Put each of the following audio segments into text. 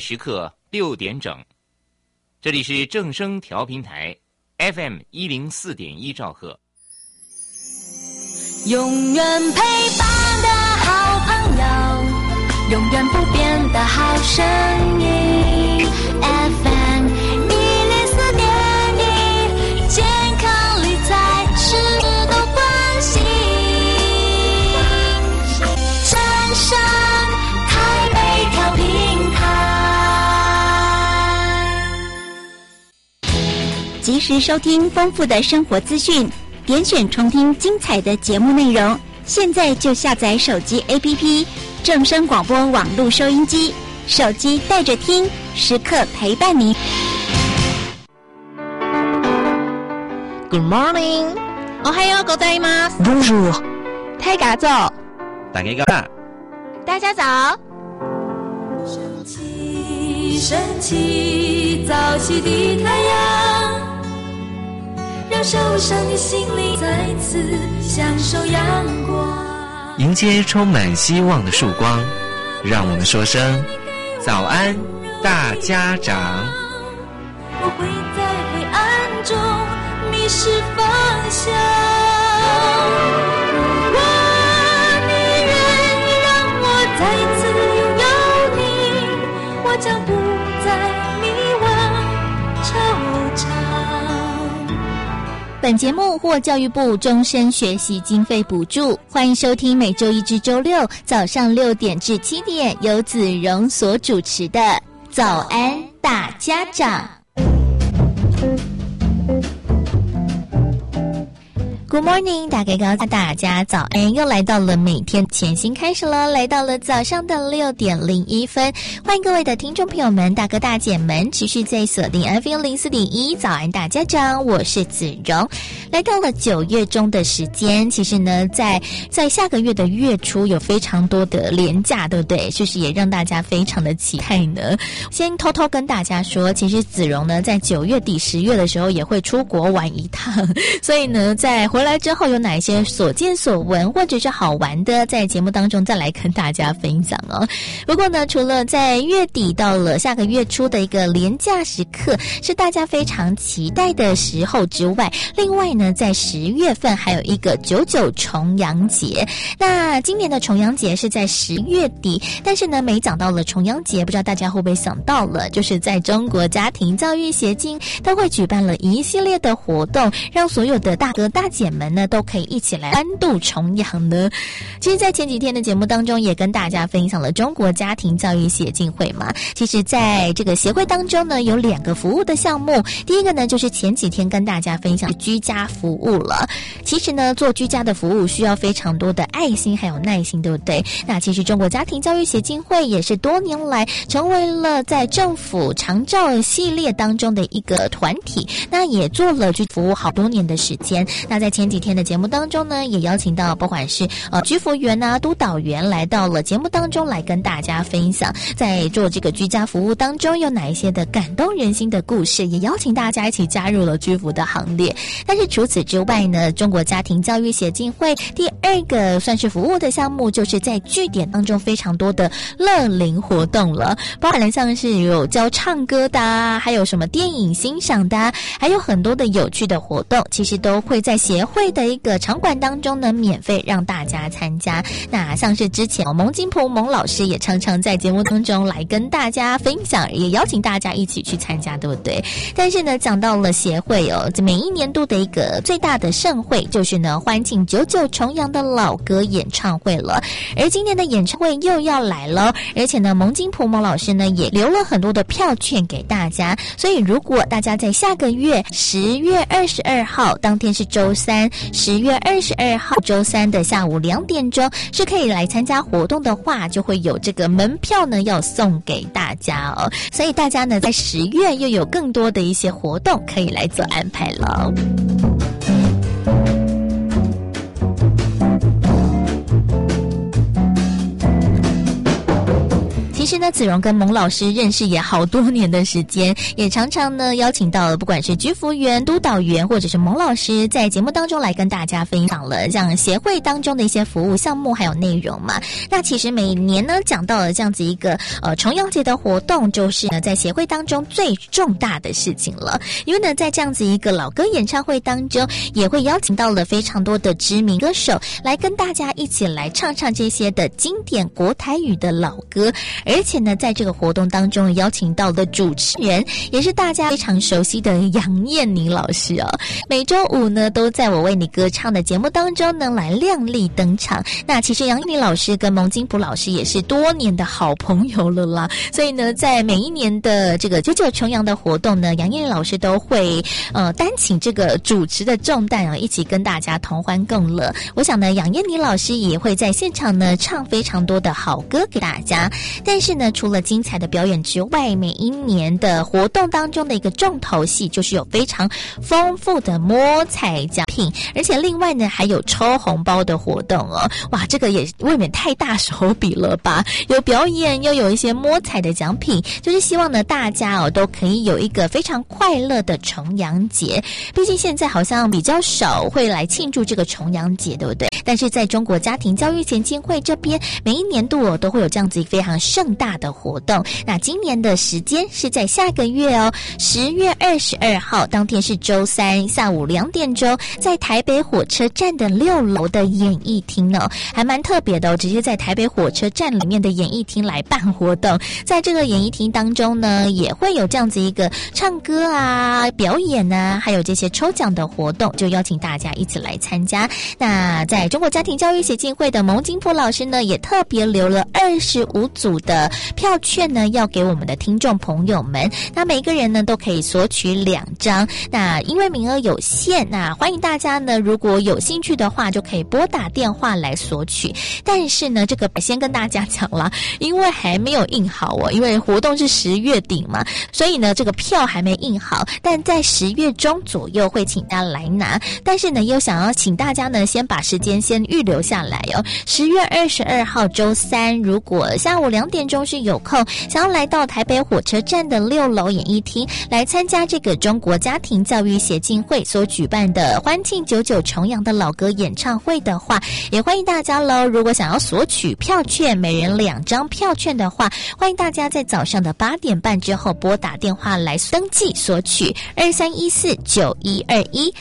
时刻6点整，这里是正声调频台 FM104.1兆赫， 永远陪伴的好朋友，永远不变的好声音 FM104.1，健康理财是都关心，正声台北调频台， 及时收听丰富的生活资讯，点选重听精彩的节目内容。现在就下载手机 APP 正声广播网络收音机，手机带着听，时刻陪伴您。 Good morning， おはようございます。 Bonjour， 太嘎早， 大家早， 大家早。 升起，升起，早起的太阳，让受伤的心灵再次享受阳光， 迎接充满希望的曙光，让我们说声早安，大家长。 不会在黑暗中迷失方向。如果你愿意让我再次拥有你，我将不再迷惘惆怅。 本节目获教育部终身学习经费补助，欢迎收听每周一至周六早上6点至7点由子荣所主持的早安大家长。Good morning， 大家早安！又来到了每天全新开始了，来到了早上的6点01分，欢迎各位的听众朋友们、大哥大姐们，持续在锁定 FM104.1早安大家长，我是子荣。来到了9月中的时间，其实呢，在下个月的月初有非常多的连假，对不对？就是也让大家非常的期待呢。先偷偷跟大家说，其实子荣呢，在9月底10月的时候也会出国玩一趟，所以呢，在回来之后有哪一些所见所闻或者是好玩的，在节目当中再来跟大家分享哦。不过呢，除了在月底到了下个月初的一个连假时刻是大家非常期待的时候之外，另外呢，在10月份还有一个99重阳节。那今年的重阳节是在10月底，但是呢，每讲到了重阳节，不知道大家会不会想到了，就是在中国家庭教育协进都会举办了一系列的活动，让所有的大哥大姐们呢都可以一起来欢度重阳呢。其实在前几天的节目当中也跟大家分享了中国家庭教育协进会嘛，其实在这个协会当中呢有2个服务的项目，第一个呢就是前几天跟大家分享居家服务了。其实呢做居家的服务需要非常多的爱心还有耐心，对不对？那其实中国家庭教育协进会也是多年来成为了在政府长照系列当中的一个团体，那也做了居服务好多年的时间。那在前几天的节目当中呢，也邀请到不管是居服员啊、督导员来到了节目当中来跟大家分享，在做这个居家服务当中有哪一些的感动人心的故事，也邀请大家一起加入了居服的行列。但是除此之外呢，中国家庭教育协进会第2个算是服务的项目，就是在据点当中非常多的乐龄活动了，包含了像是有教唱歌的啊，还有什么电影欣赏的啊，还有很多的有趣的活动，其实都会在协会的一个场馆当中呢免费让大家参加。那像是之前蒙金普蒙老师也常常在节目当中来跟大家分享，也邀请大家一起去参加，对不对？但是呢讲到了协会每一年度的一个最大的盛会，就是呢欢庆99重阳的老歌演唱会了。而今年的演唱会又要来了，而且呢蒙金普蒙老师呢也留了很多的票券给大家，所以如果大家在下个月10月22号当天是周三，10月22号周三的下午2点钟是可以来参加活动的话，就会有这个门票呢要送给大家哦。所以大家呢在10月又有更多的一些活动可以来做安排了。其其实呢，子荣跟蒙老师认识也好多年的时间，也常常呢邀请到了不管是居服员、督导员，或者是蒙老师，在节目当中来跟大家分享了这样协会当中的一些服务项目还有内容嘛。那其实每年呢讲到了这样子一个重阳节的活动，就是呢在协会当中最重大的事情了。因为呢在这样子一个老歌演唱会当中，也会邀请到了非常多的知名歌手来跟大家一起来唱唱这些的经典国台语的老歌。而且呢在这个活动当中邀请到的主持人也是大家非常熟悉的杨燕妮老师哦。每周五呢都在我为你歌唱的节目当中呢来亮丽登场。那其实杨燕妮老师跟蒙金普老师也是多年的好朋友了啦，所以呢在每一年的这个99重阳的活动呢，杨燕妮老师都会担请这个主持的重担啊，一起跟大家同欢共乐。我想呢杨燕妮老师也会在现场呢唱非常多的好歌给大家。但是呢除了精彩的表演之外，每一年的活动当中的一个重头戏就是有非常丰富的摸彩奖品，而且另外呢还有抽红包的活动哦。哇，这个也未免太大手笔了吧，有表演又有一些摸彩的奖品，就是希望呢大家都可以有一个非常快乐的重阳节。毕竟现在好像比较少会来庆祝这个重阳节，对不对？但是在中国家庭教育协进会这边，每一年度都会有这样子非常盛大的活动。那今年的时间是在下个月10月22号，当天是周三下午2点钟，在台北火车站的6楼的演艺厅呢，还蛮特别的直接在台北火车站里面的演艺厅来办活动。在这个演艺厅当中呢，也会有这样子一个唱歌啊、表演啊，还有这些抽奖的活动，就邀请大家一起来参加。那在中国家庭教育协进会的蒙金普老师呢，也特别留了25组的票券呢，要给我们的听众朋友们。那每个人呢都可以索取2张。那因为名额有限，那欢迎大家呢如果有兴趣的话，就可以拨打电话来索取。但是呢这个先跟大家讲啦，因为还没有印好因为活动是10月底嘛，所以呢这个票还没印好，但在10月中左右会请大家来拿。但是呢又想要请大家呢先把时间先预留下来10月22号周三，如果下午2点钟是有空，想要来到台北火车站的6楼演艺厅来参加这个中国家庭教育协进会所举办的欢庆99重阳的老歌演唱会的话，也欢迎大家咯。如果想要索取票券，每人2张票券的话，欢迎大家在早上的8点半之后拨打电话来登记索取23149121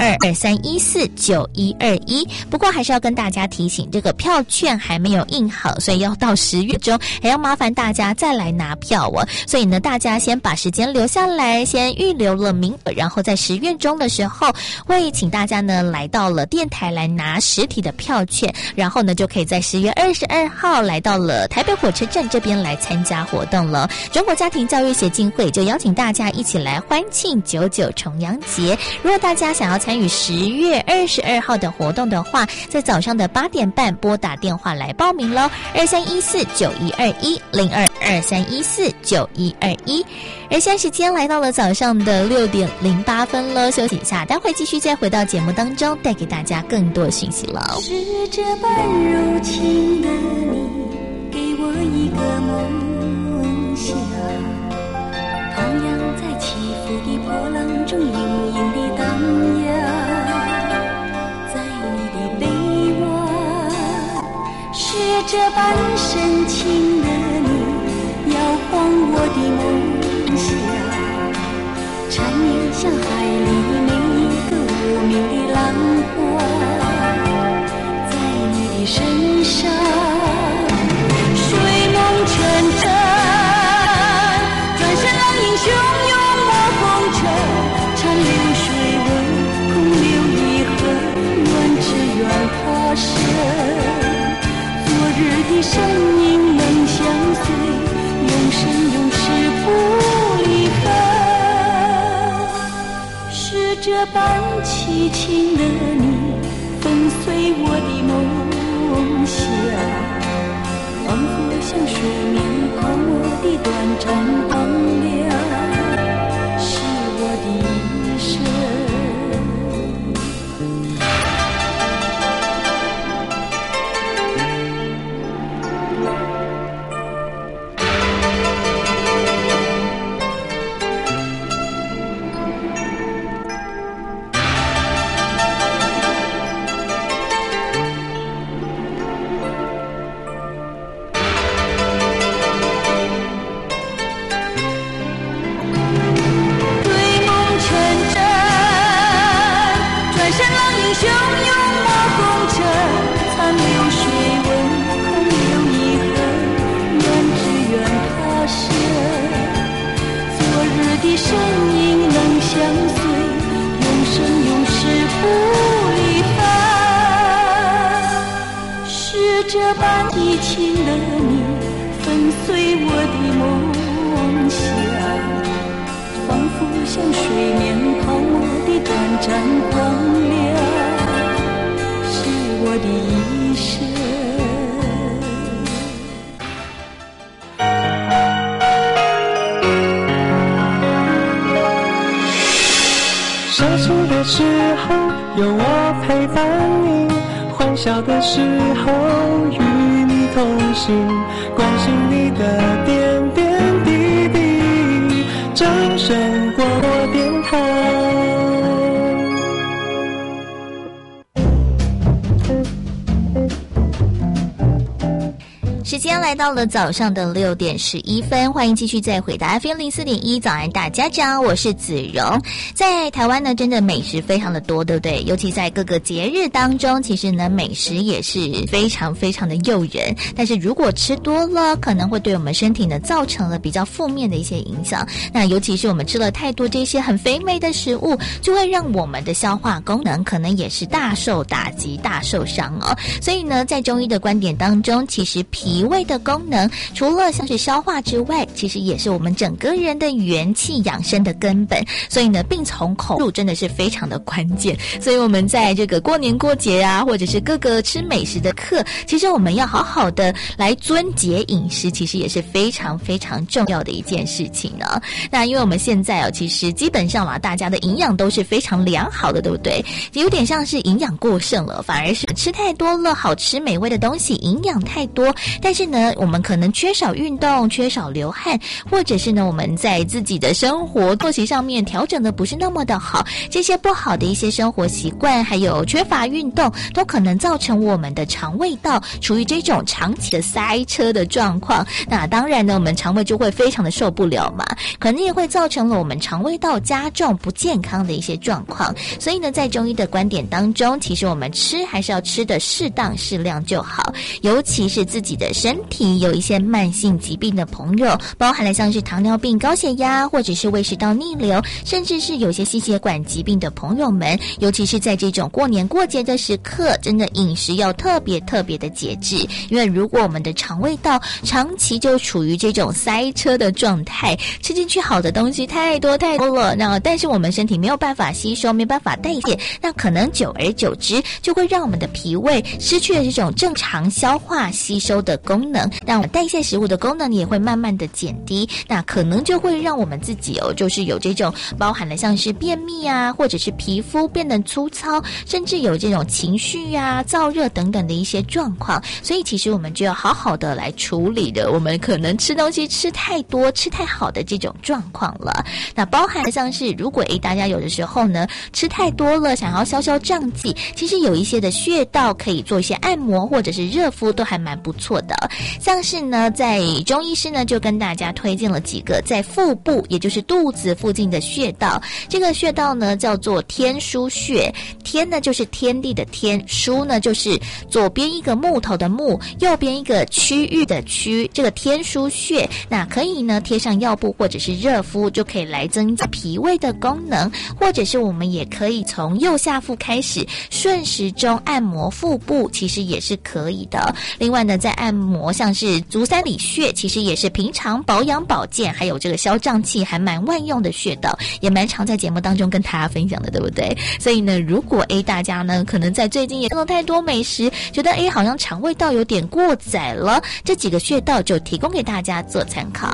0223149121。不过还是要跟大家提醒，这个票券还没有印好，所以要到10月中还要麻烦大家再来拿票所以呢大家先把时间留下来，先预留了名额，然后在10月中的时候会请大家呢来到了电台来拿实体的票券，然后呢就可以在10月22号来到了台北火车站这边来参加活动了。中国家庭教育协进会就邀请大家一起来欢庆99重阳节。如果大家想要参与10月22号的活动的话，在早上的8点半拨打电话来报名咯23149121 0223149121。而现在时间来到了早上的6点08分了，休息一下，待会继续再回到节目当中，带给大家更多讯息了。 是这般柔情的你，给我一个梦想，徜徉在起伏的波浪中，隐隐地荡漾，在你的臂弯，是这般深情的你，摇晃我的梦想，缠绵像海里每一个无名的浪花，在你的身上睡梦成真，转身浪影汹涌我红尘，长流水纹空留遗恨，愿只愿他生，昨日的身影能相随，永生永世不离分，是这般凄情的你，粉碎我的梦想，仿佛像水面狂我的短暂光亮，是我的一生。 的你粉碎我的梦想，仿佛像水面泡沫的短暂光亮，是我的一生。 伤心的时候有我陪伴你，欢笑的时候与你同行，关心你的点点滴滴。掌声广播电台。 时间来到了早上的6点11分，欢迎继续再回答 FM04.1早安大家长，我是子荣。在台湾呢，真的美食非常的多，对不对？尤其在各个节日当中，其实呢美食也是非常非常的诱人。但是如果吃多了，可能会对我们身体呢造成了比较负面的一些影响。那尤其是我们吃了太多这些很肥美的食物，就会让我们的消化功能可能也是大受打击、大受伤哦。所以呢，在中医的观点当中，其实脾胃的功能除了像是消化之外，其实也是我们整个人的元气养生的根本。所以呢，病从口入真的是非常的关键。所以我们在这个过年过节啊，或者是各个吃美食的课，其实我们要好好的来遵节饮食，其实也是非常非常重要的一件事情呢。那因为我们现在其实基本上大家的营养都是非常良好的，对不对？有点像是营养过剩了，反而是吃太多了好吃美味的东西，营养太多，但是呢我们可能缺少运动，缺少流汗，或者是呢我们在自己的生活作息上面调整的不是那么的好，这些不好的一些生活习惯，还有缺乏运动，都可能造成我们的肠胃道处于这种长期的塞车的状况。那当然呢，我们肠胃就会非常的受不了嘛，可能也会造成了我们肠胃道加重不健康的一些状况。所以呢，在中医的观点当中，其实我们吃还是要吃的适当适量就好，尤其是自己的身体有一些慢性疾病的朋友，包含了像是糖尿病、高血压，或者是胃食道逆流，甚至是有些心血管疾病的朋友们，尤其是在这种过年过节的时刻，真的饮食要特别特别的节制。因为如果我们的肠胃道长期就处于这种塞车的状态，吃进去好的东西太多太多了，那但是我们身体没有办法吸收，没办法代谢，那可能久而久之就会让我们的脾胃失去了这种正常消化吸收的功能，让我们代谢食物的功能也会慢慢的减低，那可能就会让我们自己就是有这种包含了像是便秘啊，或者是皮肤变得粗糙，甚至有这种情绪啊、燥热等等的一些状况。所以其实我们就要好好的来处理的我们可能吃东西吃太多、吃太好的这种状况了。那包含了像是如果大家有的时候呢吃太多了，想要消消胀气，其实有一些的穴道可以做一些按摩或者是热敷，都还蛮不错的。像是呢在中医师呢就跟大家推荐了几个在腹部，也就是肚子附近的穴道。这个穴道呢叫做天枢穴，天呢就是天地的天，枢呢就是左边一个木头的木，右边一个区域的区，这个天枢穴，那可以呢贴上药布或者是热敷，就可以来增加脾胃的功能，或者是我们也可以从右下腹开始顺时钟按摩腹部，其实也是可以的。另外呢，在按摩像是足三里穴，其实也是平常保养保健还有这个消胀气还蛮万用的穴道，也蛮常在节目当中跟大家分享的，对不对？所以呢，如果大家呢可能在最近也吃了太多美食，觉得好像肠胃道有点过载了，这几个穴道就提供给大家做参考。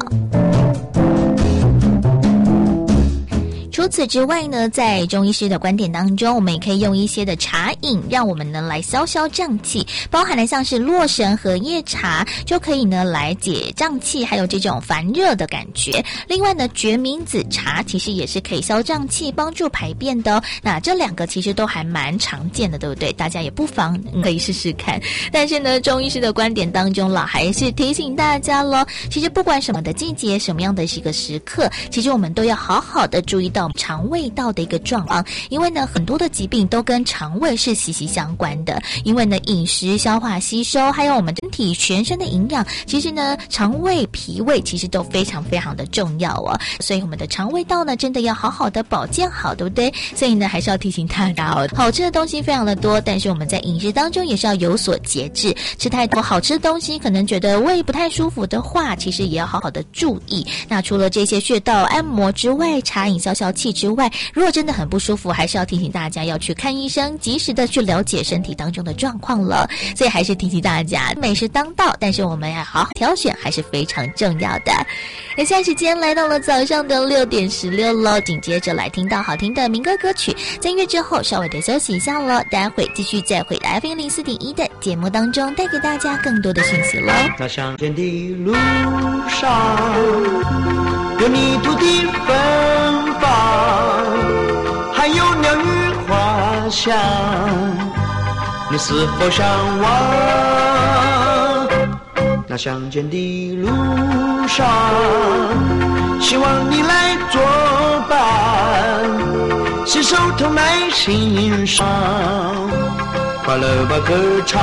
除此之外呢，在中医师的观点当中，我们也可以用一些的茶饮，让我们呢来消消胀气，包含了像是洛神荷叶茶，就可以呢来解胀气，还有这种烦热的感觉。另外呢，决明子茶其实也是可以消胀气、帮助排便的哦。那这两个其实都还蛮常见的，对不对？大家也不妨可以试试看。但是呢，中医师的观点当中啦，还是提醒大家咯，其实不管什么的季节，什么样的一个时刻，其实我们都要好好的注意到到肠胃道的一个状况，因为呢很多的疾病都跟肠胃是息息相关的，因为呢饮食、消化、吸收，还有我们身体全身的营养，其实呢肠胃、脾胃其实都非常非常的重要哦，所以我们的肠胃道呢真的要好好的保健好，对不对？所以呢还是要提醒大家哦，好吃的东西非常的多，但是我们在饮食当中也是要有所节制，吃太多好吃的东西可能觉得胃不太舒服的话，其实也要好好的注意。那除了这些穴道按摩之外，茶饮消消气之外，如果真的很不舒服，还是要提醒大家要去看医生，及时的去了解身体当中的状况了。所以还是提醒大家，美食当道，但是我们要好好挑选，还是非常重要的。那现在时间来到了早上的6点16了，紧接着来听到好听的民歌歌曲，在音乐之后稍微的休息一下了，待会继续在回来 FM104.1的节目当中带给大家更多的讯息咯。 那乡间的路上有泥土的芬芳，还有鸟语花香，你是否向往？那乡间的路上，希望你来作伴，携手同来欣赏，快乐吧歌唱。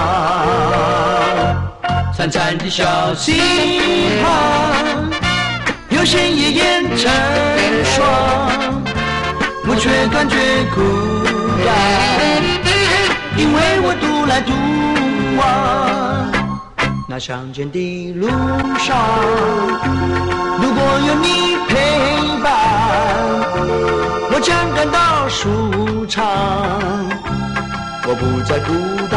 潺潺的小溪旁，有闲夜雁成双，我却感觉孤单，因为我独来独往。那乡间的路上，如果有你陪伴，我将感到舒畅，我不再孤单。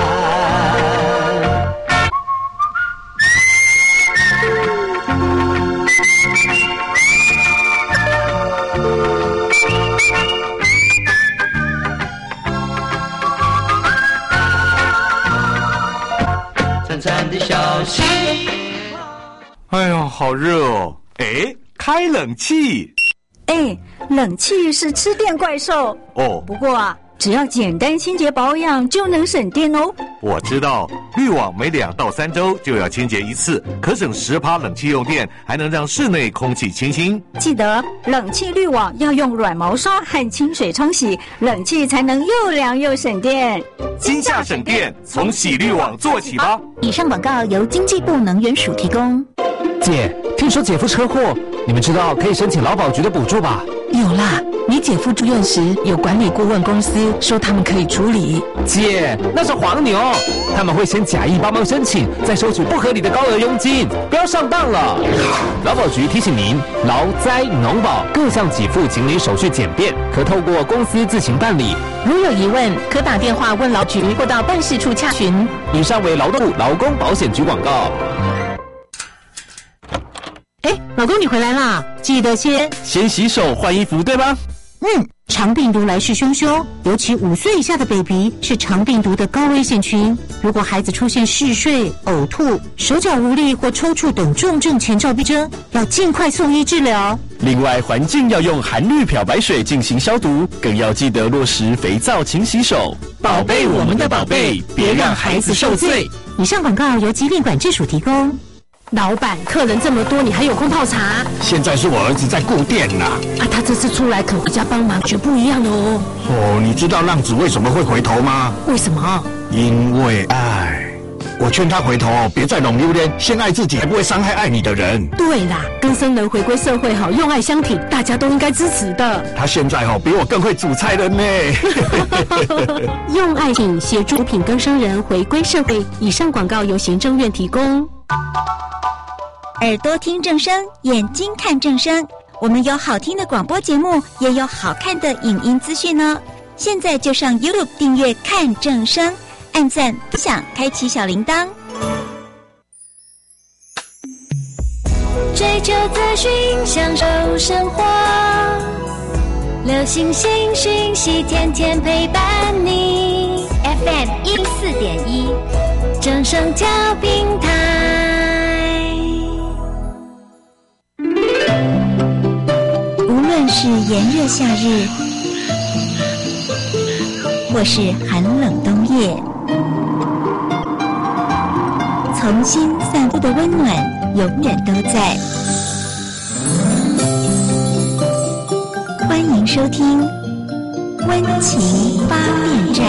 潺潺的小溪。 哎呦，好热哦！哎，开冷气。 哎，冷气是吃电怪兽哦。 不过啊，只要简单清洁保养就能省电哦。 我知道，滤网每2到3周就要清洁一次，可省10%冷气用电，还能让室内空气清新。 记得冷气滤网要用软毛刷和清水冲洗，冷气才能又凉又省电。 今夏省电，从洗滤网做起吧。 以上广告由经济部能源署提供。 姐，听说姐夫车祸，你们知道可以申请劳保局的补助吧？ 有啦，你姐夫住院时有管理顾问公司说他们可以处理。 姐，那是黄牛，他们会先假意帮忙申请，再收取不合理的高额佣金，不要上当了。劳保局提醒您，劳灾农保各项给付请领手续简便，可透过公司自行办理。 如有疑问，可打电话问劳局或到办事处洽询。 以上为劳动部劳工保险局广告。 哎，老公你回来啦，记得先洗手换衣服，对吧？ 肠病毒来势汹汹，尤其5岁以下的 baby 是肠病毒的高危险群。如果孩子出现嗜睡、呕吐、手脚无力或抽搐等重症前兆病征，要尽快送医治疗。 另外，环境要用含氯漂白水进行消毒，更要记得落实肥皂勤洗手，宝贝我们的宝贝，别让孩子受罪。 以上广告由疾病管制署提供。老板，客人这么多，你还有空泡茶？ 现在是我儿子在顾店啦。 他这次出来肯回家帮忙，绝不一样哦。 你知道浪子为什么会回头吗？ 为什么？ 因为爱。我劝他回头别再弄榴莲，先爱自己，还不会伤害爱你的人。 对啦，更生人回归社会用爱相挺，大家都应该支持的。 他现在比我更会煮菜了呢。 用爱挺协助品更生人回归社会。以上广告由行政院提供。 耳朵听正声，眼睛看正声。我们有好听的广播节目，也有好看的影音资讯哦。现在就上 YouTube 订阅看正声，按赞、分享，开启小铃铛。 追求资讯，享受生活，流行新讯息，天天陪伴你。FM104.1，正声调频台。 无论是炎热夏日，或是寒冷冬夜，从心散布的温暖永远都在。 迎收听《温情发电站》。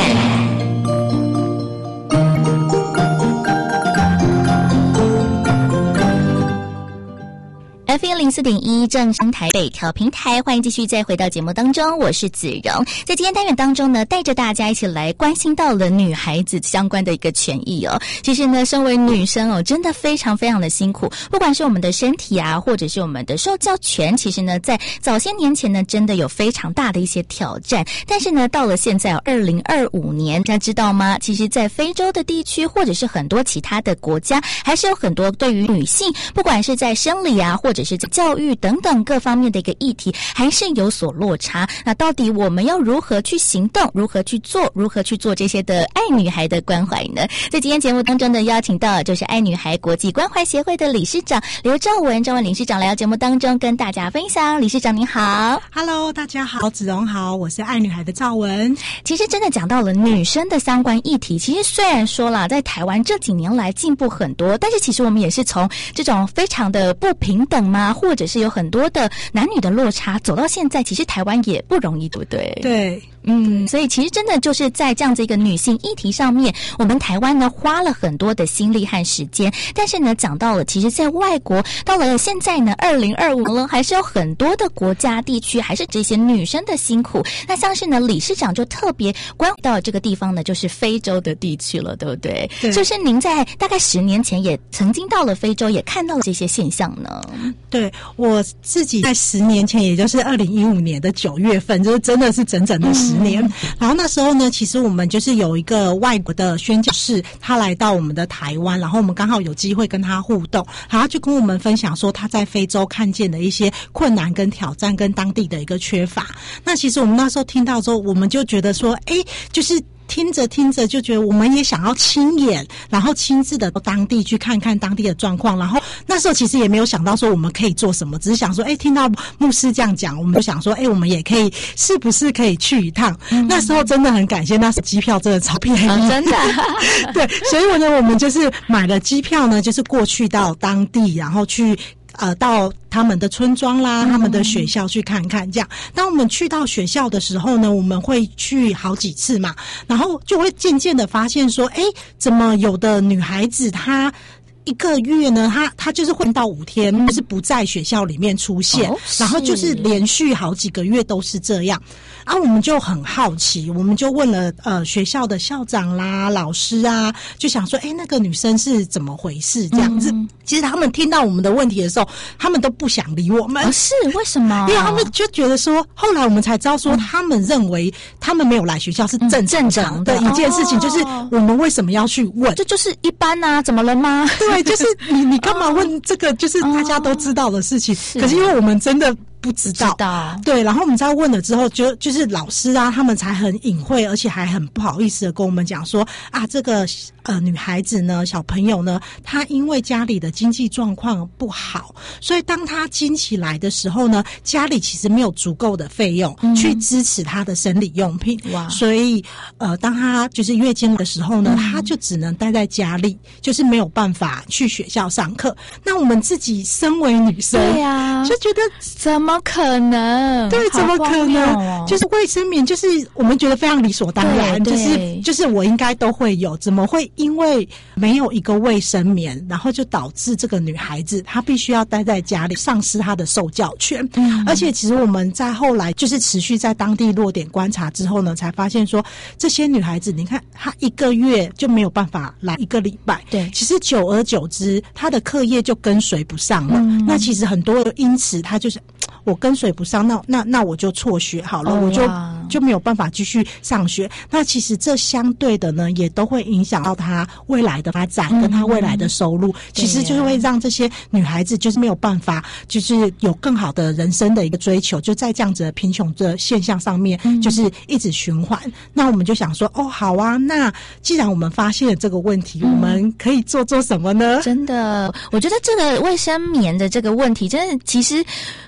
FM104.1正声台北调频台，欢迎继续再回到节目当中，我是子荣。在今天单元当中呢，带着大家一起来关心到了女孩子相关的一个权益哦。其实呢，身为女生哦，真的非常非常的辛苦，不管是我们的身体啊，或者是我们的受教权，其实呢，在早些年前呢，真的有非常大的一些挑战。但是呢，到了现在2025年，大家知道吗？其实，在非洲的地区，或者是很多其他的国家，还是有很多对于女性，不管是在生理啊，或者是在教育等等各方面的一个议题，还是有所落差。那到底我们要如何去行动，如何去做这些的爱女孩的关怀呢？在今天节目当中呢，邀请到就是爱女孩国际关怀协会的理事长刘兆文理事长来到节目当中跟大家分享。理事长您好。 Hello， 大家好，子荣好，我是爱女孩的兆文。 其实真的讲到了女生的相关议题，其实虽然说啦，在台湾这几年来进步很多，但是其实我们也是从这种非常的不平等嘛，或者是有很多的男女的落差，走到现在，其实台湾也不容易，对不对？ 对。 所以其实真的就是在这样子一个女性议题上面，我们台湾呢花了很多的心力和时间，但是呢讲到了，其实在外国到了现在呢2025了，还是有很多的国家地区还是这些女生的辛苦。那像是呢理事长就特别关注到这个地方呢，就是非洲的地区了，对不对？ 对。 就是您在大概10年前也曾经到了非洲，也看到了这些现象呢。 对，我自己在10年前，也就是2015年的9月份，就是真的是整整的10年。然后那时候呢，其实我们就是有一个外国的宣教士，他来到我们的台湾，然后我们刚好有机会跟他互动，然后就跟我们分享说他在非洲看见的一些困难跟挑战跟当地的一个缺乏。那其实我们那时候听到之后，我们就觉得说，就是听着就觉得我们也想要亲眼，然后亲自的到当地去看看当地的状况。然后那时候其实也没有想到说我们可以做什么，只是想说听到牧师这样讲，我们就想说我们也可以是不是可以去一趟。那时候真的很感谢，那时候机票真的超便宜， 真的对，所以我们就是买了机票呢，就是过去到当地，然后去到他们的村庄啦，他们的学校去看看这样。当我们去到学校的时候呢，我们会去好几次嘛，然后就会渐渐的发现说，怎么有的女孩子她1个月呢，她就是会到5天，就是不在学校里面出现，然后就是连续好几个月都是这样。我们就很好奇，我们就问了学校的校长啦、老师啊，就想说那个女生是怎么回事这样子。其实他们听到我们的问题的时候，他们都不想理我们。 是为什么？ 因为他们就觉得说，后来我们才知道说，他们认为他们没有来学校是正常的一件事情，就是我们为什么要去问？ 这就是一般啊，怎么了吗？ 对，就是你干嘛问这个？就是大家都知道的事情。可是因为我们真的不知道，对，然后我们在问了之后，就是老师啊，他们才很隐晦，而且还很不好意思的跟我们讲说这个女孩子呢，小朋友呢，她因为家里的经济状况不好，所以当她经起来的时候呢，家里其实没有足够的费用去支持她的生理用品。所以当她就是月经的时候呢，她就只能待在家里，就是没有办法去学校上课。那我们自己身为女生， 对啊， 就觉得怎么可能？ 对，怎么可能？就是卫生棉，就是我们觉得非常理所当然，就是我应该都会有，怎么会因为没有一个卫生棉，然后就导致这个女孩子她必须要待在家里，丧失她的受教权。而且其实我们在后来就是持续在当地落点观察之后呢，才发现说这些女孩子，你看她1个月就没有办法来1个礼拜，对，其实久而久之，她的课业就跟随不上了。那其实很多因此她就是我跟随不上，那我就辍学好了，我就没有办法继续上学。那其实这相对的呢，也都会影响到她未来的发展跟她未来的收入。其实就是会让这些女孩子就是没有办法，就是有更好的人生的一个追求，就在这样子的贫穷的现象上面，就是一直循环。那我们就想说，好啊，那既然我们发现了这个问题，我们可以做什么呢？ 真的，我觉得这个卫生棉的这个问题，真的其实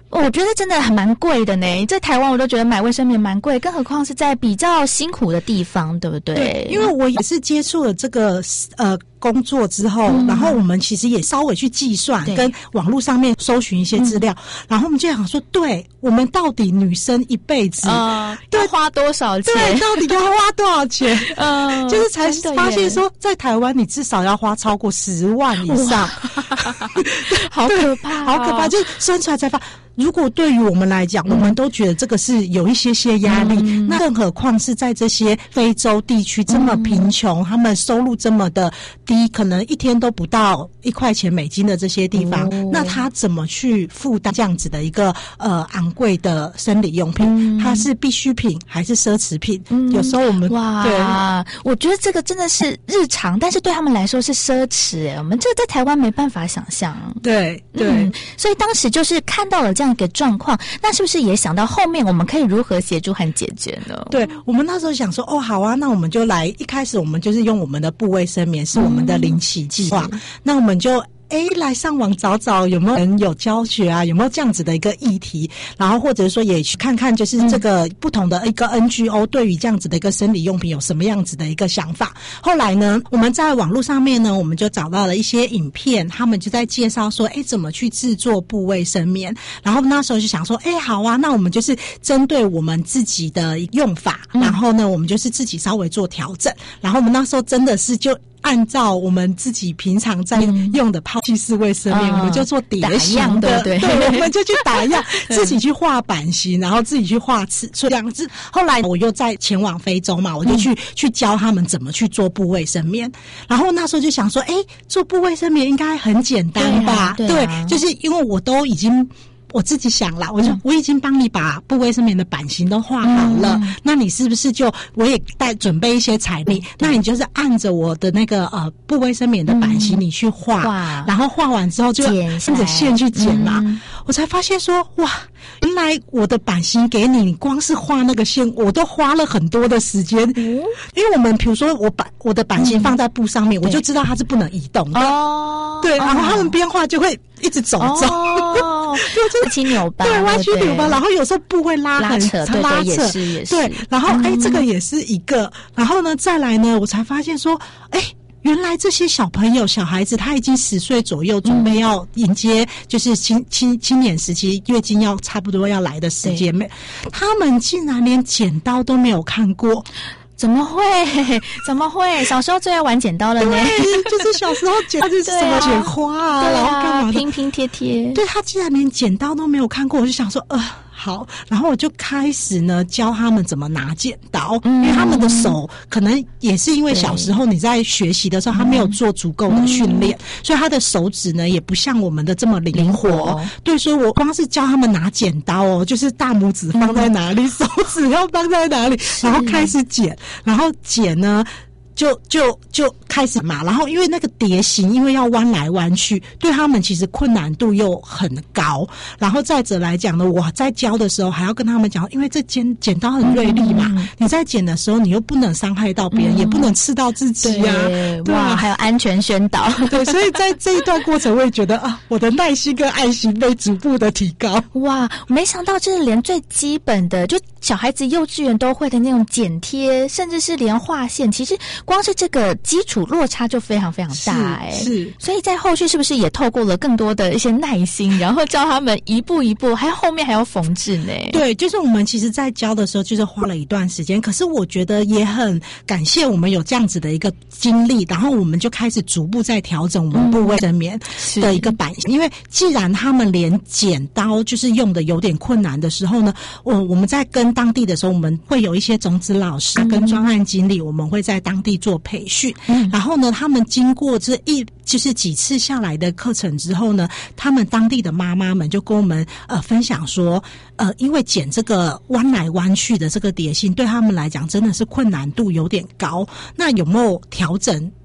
我觉得真的还蛮贵的呢，在台湾我都觉得买卫生棉蛮贵，更何况是在比较辛苦的地方，对不对？ 对，因为我也是接触了这个工作之后，然后我们其实也稍微去计算，跟网络上面搜寻一些资料，然后我们就想说，对，我们到底女生一辈子要花多少钱？ 对，到底要花多少钱？就是才发现说，在台湾你至少要花超过10万以上， 好可怕， 好可怕！就生出来才发。如果对于我们来讲，我们都觉得这个是有一些压力，那更何况是在这些非洲地区这么贫穷，他们收入这么的低，可能一天都不到1块钱美金的这些地方，那他怎么去负担这样子的一个昂贵的生理用品？它是必需品还是奢侈品？有时候我们对， 我觉得这个真的是日常，但是对他们来说是奢侈我们这个在台湾没办法想象。 对， 所以当时就是看到了这样一个状况，那是不是也想到后面我们可以如何协助和解决呢？ 对，我们那时候想说，好啊，那我们就来，一开始我们就是用我们的部卫生棉，是我们的零起计划，那我们就来上网找找有没有人有教学啊，有没有这样子的一个议题，然后或者说也去看看就是这个不同的一个 NGO 对于这样子的一个生理用品有什么样子的一个想法。后来呢，我们在网络上面呢，我们就找到了一些影片，他们就在介绍说怎么去制作部卫生棉，然后那时候就想说好啊，那我们就是针对我们自己的用法，然后呢我们就是自己稍微做调整，然后我们那时候真的是就按照我们自己平常在用的抛弃式卫生棉，我们就做叠型的，对，我们就去打样，自己去画版型，然后自己去画尺寸这样子。后来我又在前往非洲嘛，我就去教他们怎么去做布卫生棉。然后那时候就想说，做布卫生棉应该很简单吧？对，就是因为我都已经。我自己想啦，我已经帮你把布卫生棉的版型都画好了，那你是不是就我也准备一些材料，那你就是按着我的那个布卫生棉的版型你去画，然后画完之后就顺着线去剪嘛，我才发现说哇，原来我的版型给你光是画那个线我都花了很多的时间，因为我们比如说我的版型放在布上面，我就知道它是不能移动的，对，然后他们边画就会一直走， 歪曲扭巴， 对，歪曲扭巴，然后有时候布会拉扯， 也是， 对，然后这个也是一个，然后呢再来呢，我才发现说，原来这些小朋友、小孩子，他已经10岁左右，准备要迎接就是青年时期，月经要差不多要来的时间，他们竟然连剪刀都没有看过。 怎么会？小时候最爱玩剪刀了呢？ 对，就是小时候剪就是什么剪花然后干嘛的拼拼贴贴。 对，他竟然连剪刀都没有看过，我就想说好，然后我就开始呢教他们怎么拿剪刀，因为他们的手可能也是因为小时候你在学习的时候他没有做足够的训练，所以他的手指呢也不像我们的这么灵活。对，所以我光是教他们拿剪刀就是大拇指放在哪里，手指要放在哪里，然后开始剪，然后剪呢就开始嘛，然后因为那个叠形，因为要弯来弯去，对他们其实困难度又很高。然后再者来讲呢，我在教的时候还要跟他们讲，因为这剪刀很锐利嘛，你在剪的时候你又不能伤害到别人，也不能刺到自己啊，对哇，还有安全宣导。 对，所以在这一段过程，我也觉得我的耐心跟爱心被逐步的提高。 哇，没想到就是连最基本的，就小孩子幼稚园都会的那种剪贴，甚至是连画线，其实光是这个基础落差就非常非常大是， 所以在后续是不是也透过了更多的一些耐心，然后教他们一步一步，还有后面还要缝制呢？ 对，就是我们其实在教的时候就是花了一段时间，可是我觉得也很感谢我们有这样子的一个经历，然后我们就开始逐步在调整我们布卫生棉的一个版型，因为既然他们连剪刀就是用的有点困难的时候呢，我们在跟当地的时候，我们会有一些种子老师跟专案经理，我们会在当地做培训，然后呢他们经过就是几次下来的课程之后呢，他们当地的妈妈们就跟我们分享说，因为剪这个弯来弯去的这个叠形对他们来讲真的是困难度有点高，那有没有调整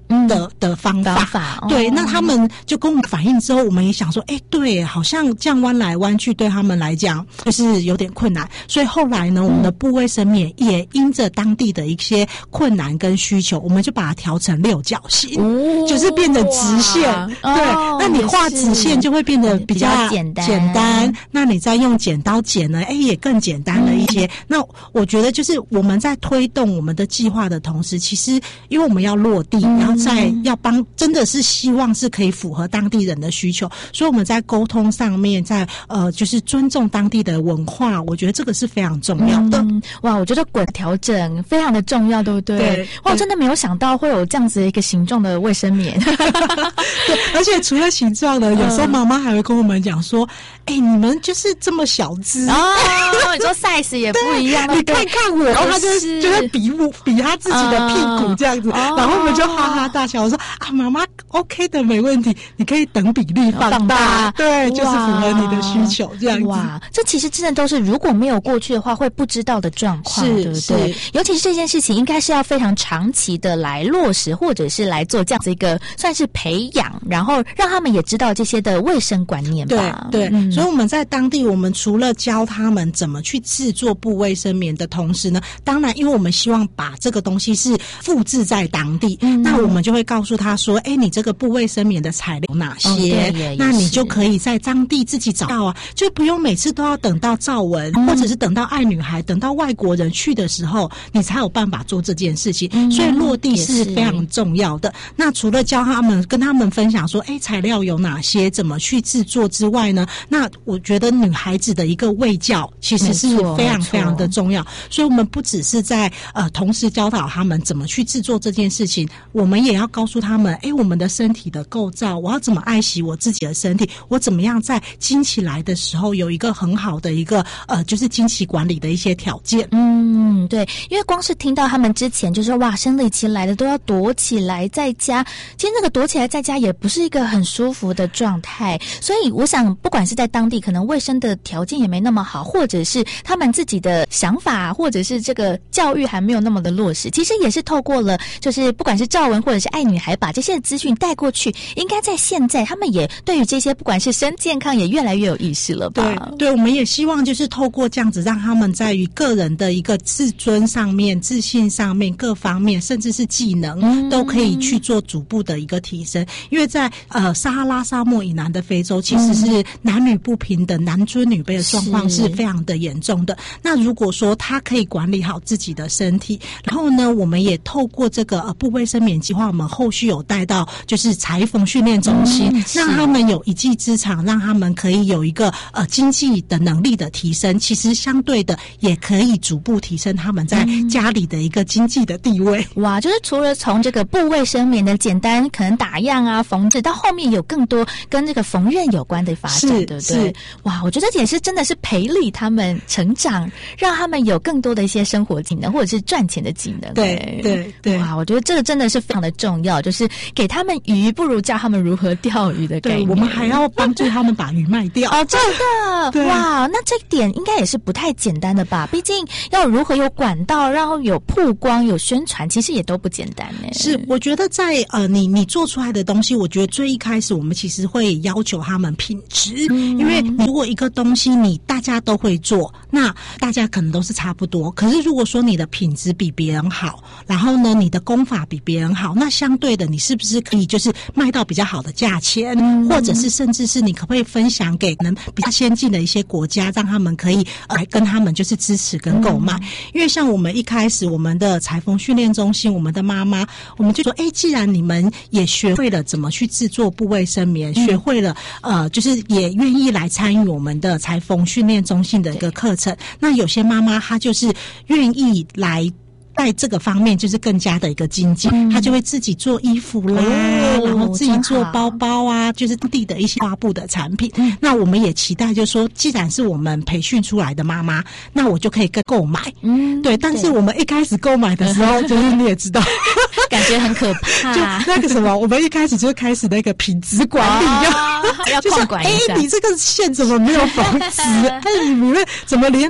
的方法。对，那他们就跟我们反映之后，我们也想说，对，好像这样弯来弯去对他们来讲就是有点困难，所以后来呢，我们的部位生棉也因着当地的一些困难跟需求，我们就把它调成六角形，就是变成直线。对，那你画直线就会变得比较简单，那你再用剪刀剪呢，也更简单了一些。那我觉得就是我们在推动我们的计划的同时，其实因为我们要落地，然后再要帮，真的是希望是可以符合当地人的需求，所以我们在沟通上面，在就是尊重当地的文化，我觉得这个是非常重要的。 哇，我觉得滚调整非常的重要，对不对？ 对， 哇，真的没有想到会有这样子的一个形状的卫生棉。 对，而且除了形状呢，有时候妈妈还会跟我们讲说，你们就是这么小只你说 size 也不一样， 你看看我，然后他就会比他自己的屁股这样子，然后我们就哈哈大笑，我说妈妈 OK 的，没问题，你可以等比例放大，对，就是符合你的需求这样子。 哇，这其实真的都是如果没有过去的话会不知道的状况，对不对？尤其是这件事情应该是要非常长期的来落实，或者是来做这样子一个算是培养，然后让他们也知道这些的卫生观念吧。 对，所以我们在当地，我们除了教他们怎么去制作部卫生棉的同时呢，当然因为我们希望把这个东西是复制在当地，那我们就会告诉他说，你这个部卫生棉的材料有哪些，那你就可以在当地自己找到啊，就不用每次都要等到赵文，或者是等到爱女孩，等到外国人去的时候，你才有办法做这件事情。所以落地是非常重要的。那除了教他们，跟他们分享说，材料有哪些，怎么去制作之外呢，那我觉得女孩子的一个卫教其实是非常非常的重要。所以我们不只是在同时教导他们怎么去制作这件事情，我们也要告诉他们，我们的身体的构造，我要怎么爱惜我自己的身体，我怎么样在经期来的时候有一个很好的一个就是经期管理的一些条件。 对，因为光是听到他们之前就说哇，生理期来了都要躲起来在家，其实那个躲起来在家也不是一个很舒服的状态，所以我想不管是在当地可能卫生的条件也没那么好，或者是他们自己的想法，或者是这个教育还没有那么的落实，其实也是透过了就是不管是赵文或者是爱女孩把这些资讯带过去，应该在现在他们也对于这些不管是身健康也越来越有意识了吧。 对，我们也希望就是透过这样子让他们在于个人的一个自尊上面、自信上面各方面，甚至是技能都可以去做逐步的一个提升。因为在撒哈拉沙漠以南的非洲，其实是男女不平等、男尊女卑的状况是非常的严重的。那如果说他可以管理好自己的身体，然后呢，我们也透过这个部卫生棉计划，我们后续有带到就是裁缝训练中心，让他们有一技之长，让他们可以有一个经济的能力的提升。其实相对的也可以逐步提升他们在家里的一个经济的地位。 哇，就是除了从这个部卫生棉的简单可能打样啊、缝制，到后面有更多跟这个缝纫有关的发展，对不对？哇，我觉得也是真的是培力他们成长，让他们有更多的一些生活技能或者是赚钱的技能。 对， 哇，我觉得这个真的是非常的重要，就是给他们鱼不如教他们如何钓鱼的概念。 对，我们还要帮助他们把鱼卖掉。 真的，哇，那这一点应该也是不太简单的吧？毕竟要如何有管道，然后有曝光、有宣传，其实也都不简单呢。 是，我觉得在你做出来的东西，我觉得最一开始我们其实会要求他们品质，因为如果一个东西大家都会做，那大家可能都是差不多。可是如果说你的品质比别人好，然后呢你的功法比别人好，那相对的你是不是可以就是卖到比较好的价钱，或者是甚至是你可不可以分享给可能比较先进的一些国家，让他们可以来跟他们就是支持跟购买。因为像我们一开始我们的裁缝训练中心，我们的妈妈我们就说既然你们也学会了怎么去制作部卫生棉，学会了就是也愿意来参与我们的裁缝训练中心的一个课程，那有些妈妈她就是愿意来在这个方面就是更加的一个精进，他就会自己做衣服啦，然后自己做包包啊，就是当地的一些花布的产品。那我们也期待就是说，既然是我们培训出来的妈妈，那我就可以更购买。对，但是我们一开始购买的时候，就是你也知道， 感觉很可怕。 就那个什么，我们一开始就开始那个品质管理， 要控管一下。 你这个线怎么没有缝直？你们怎么连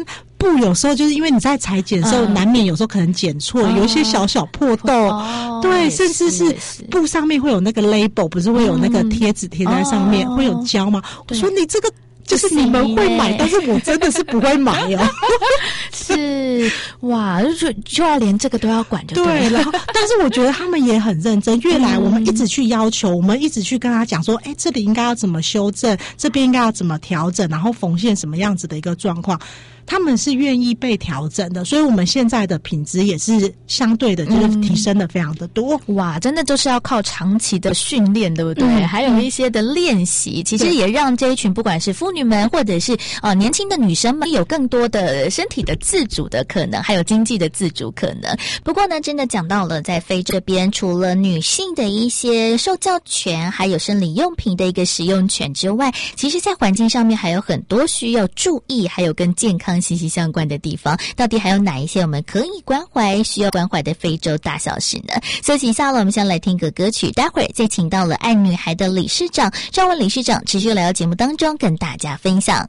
布有时候就是因为你在裁剪的时候，难免有时候可能剪错，有一些小破洞，对，甚至是布上面会有那个 label， 不是会有那个贴纸贴在上面，会有胶吗？我说你这个。就是你们会买，但是我真的是不会买哦。 是哇，就要连这个都要管就对了。 然后，但是我觉得他们也很认真，越来我们一直去要求，我们一直去跟他讲说，这里应该要怎么修正，这边应该要怎么调整，然后缝线什么样子的一个状况。他们是愿意被调整的，所以我们现在的品质也是相对的，就是提升的非常的多。 哇，真的就是要靠长期的训练，对不对？还有一些的练习，其实也让这一群不管是妇女们或者是年轻的女生们，有更多的身体的自主的可能，还有经济的自主可能。不过呢，真的讲到了在非这边，除了女性的一些受教权，还有生理用品的一个使用权之外，其实在环境上面还有很多需要注意，还有跟健康息息相关的地方，到底还有哪一些我们可以关怀、需要关怀的非洲大小事呢？休息一下了，我们先来听个歌曲，待会儿再请到了爱女孩的理事长赵文理事长持续来到节目当中跟大家分享。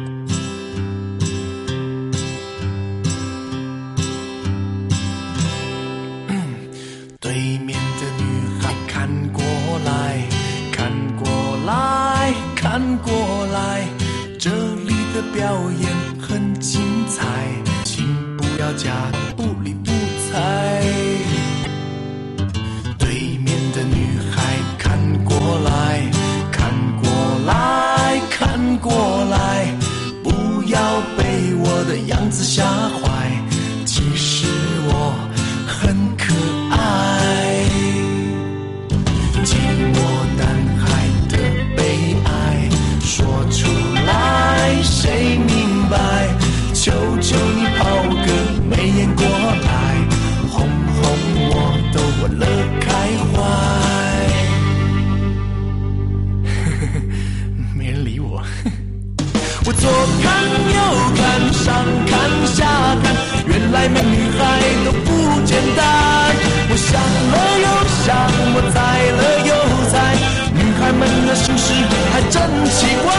对面的女孩看过来，看过来，看过来，这里的表演很精彩，请不要假不理不睬。对面的女孩看过来，看过来，看过来，不要被我的样子吓坏，其实我很可爱。寂寞男孩的悲哀说出来谁明白，求求你抛个媚眼过来，哄哄我都乐开怀。没人理我。我左看右看上看下看，原来美女孩都不简单。我想了又想，我猜了又猜，女孩们的心事还真奇怪。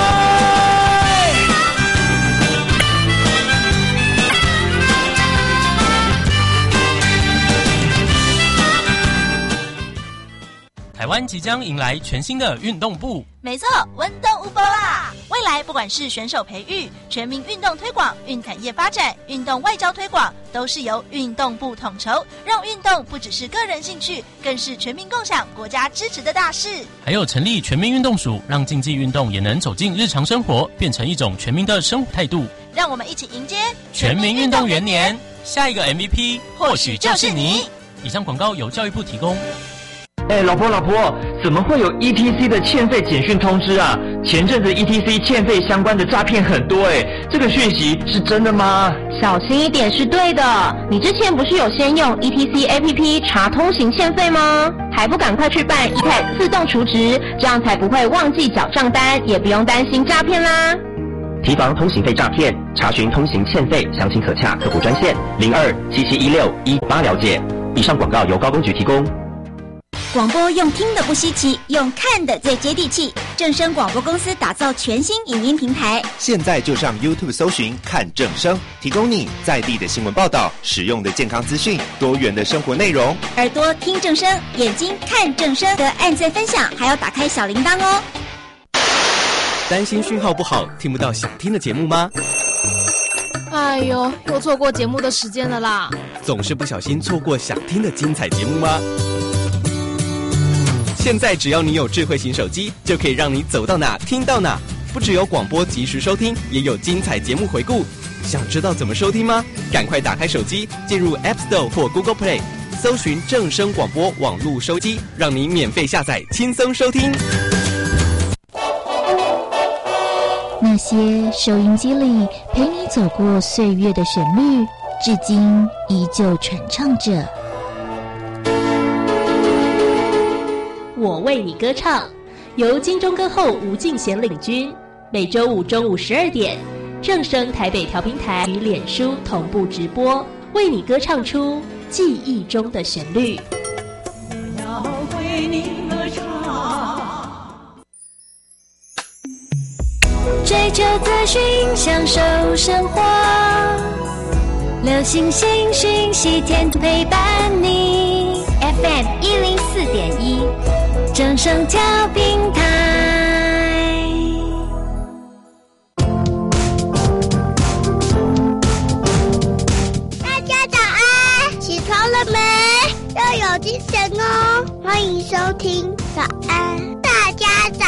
台湾即将迎来全新的运动部， 没错，温动无波啦！未来不管是选手培育、全民运动推广、运产业发展、运动外交推广，都是由运动部统筹，让运动不只是个人兴趣，更是全民共享、国家支持的大事。 还有成立全民运动署，让竞技运动也能走进日常生活，变成一种全民的生活态度。 让我们一起迎接全民运动元年，下一个 MVP 或许就是你。以上广告由教育部提供。 老婆，怎么会有 ETC 的欠费简讯通知啊？前阵子 ETC 欠费相关的诈骗很多这个讯息是真的吗？ 小心一点是对的。你之前不是有先用 ETC APP 查通行欠费吗？还不赶快去办 eTag 自动储值，这样才不会忘记缴账单，也不用担心诈骗啦。 提防通行费诈骗，查询通行欠费，详情可洽客服专线02771618了解。以上广告由高工局提供。 广播用听的不稀奇，用看的最接地气。正声广播公司打造全新影音平台， 现在就上 YouTube 搜寻看正声，提供你在地的新闻报道、实用的健康资讯、多元的生活内容。 耳朵听正声，眼睛看正声的按赞分享，还要打开小铃铛哦。 担心讯号不好，听不到想听的节目吗？ 哎呦，又错过节目的时间了啦！ 总是不小心错过想听的精彩节目吗？现在只要你有智慧型手机，就可以让你走到哪听到哪。不只有广播及时收听，也有精彩节目回顾。想知道怎么收听吗？赶快打开手机，进入 App Store 或 Google Play， 搜寻正声广播网络收机，让你免费下载，轻松收听。 那些收音机里陪你走过岁月的旋律，至今依旧传唱着。 我为你歌唱，由金钟歌后吴敬贤领军，每周五中午12点，正声台北调频台与脸书同步直播，为你歌唱出记忆中的旋律。 我要为你歌唱。 追求资讯，享受生活。流星星讯息，天天陪伴你。FM 104.1，正声调频台。 大家早安，起床了没？要有精神哦！欢迎收听早安大家早。